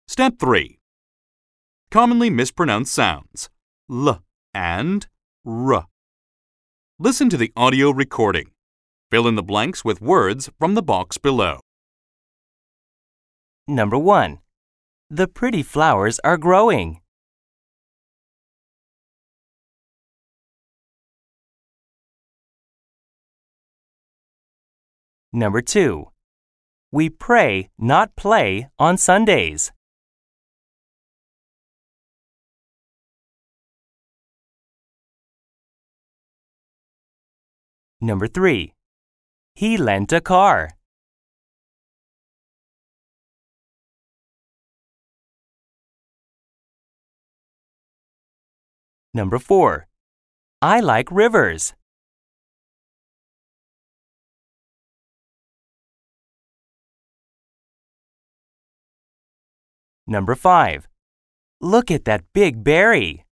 Step 3. Commonly mispronounced sounds L and R. Listen to the audio recording. Fill in the blanks with words from the box below. Number 1. The pretty flowers are growing. Number 2. We pray, not play, on Sundays. Number 3. He lent a car. Number 4. I like rivers. Number 5. Look at that big berry.